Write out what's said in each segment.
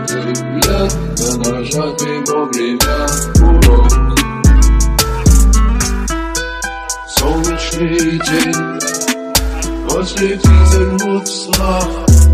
взгляд на нажатый вовремя курок. Солнечный день, ослепительных снах.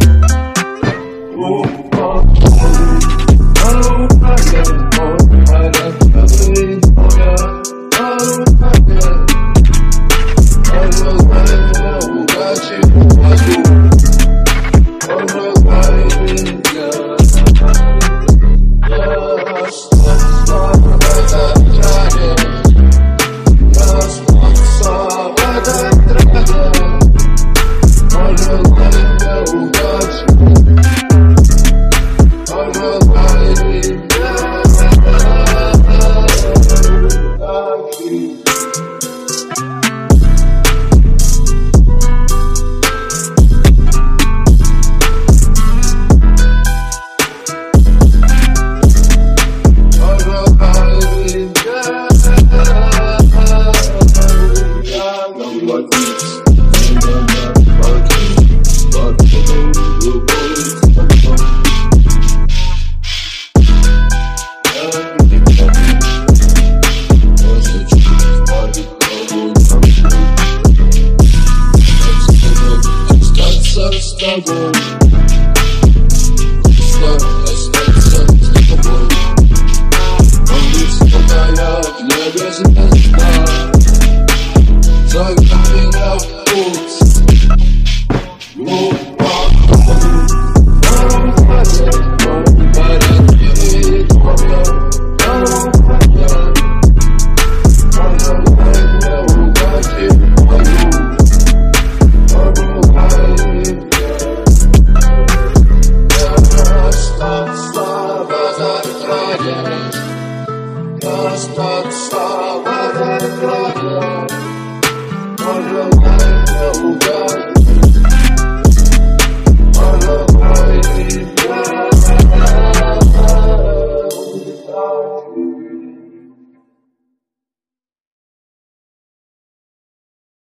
С тобой, остаться с тобой. Он высокая в небе звезда, зовет меня в путь. Остаться в этом городе.